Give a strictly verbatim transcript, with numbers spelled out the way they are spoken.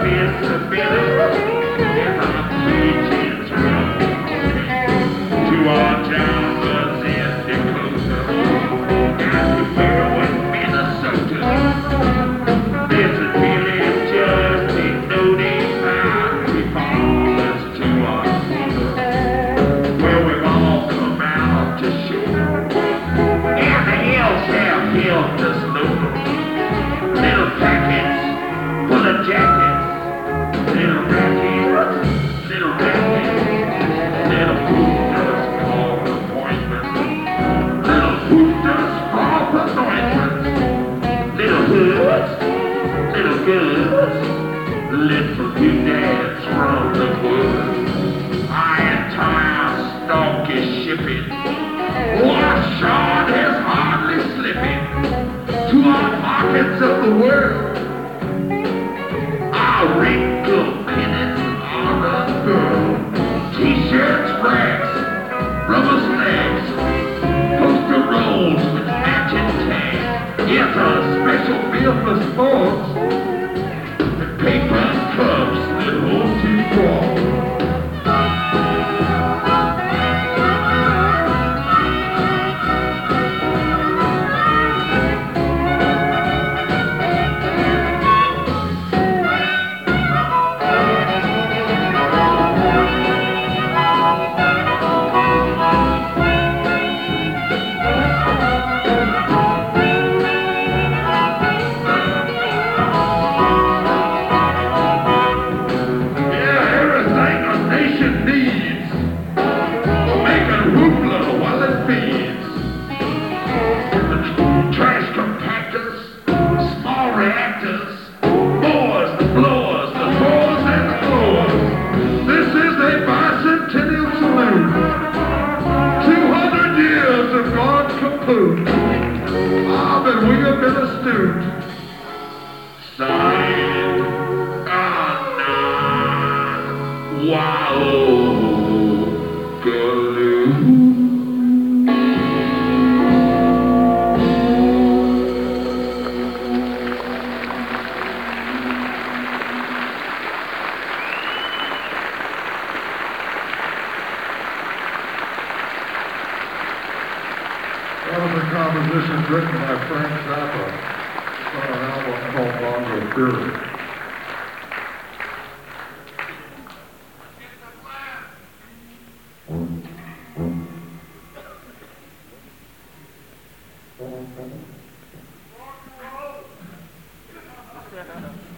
It's a feeling in our pages to our jobbers in Dakota and Maryland, Minnesota. It's a feeling just denoting how we fathers to our mother, where we've all come out to show. And the hills have helped us load little packets full of jackets, little rackets, little rackets, little boosters called appointments, little boosters called anointments, little hoods, little goods, little doodads from the woods. Our entire stock is shipping, our shard is hardly slipping to our pockets of the world. Our wrinkled pennants are unfurled. T-shirts, racks, rubber snags, poster rolls with matching tags. Yes, a special bill for sports, and paper cups that hold two balls. Ah, but we have been astute. Signed, Anna, wow, Galoo. That was a composition written by Frank Zappa on an album called Bongo Fury.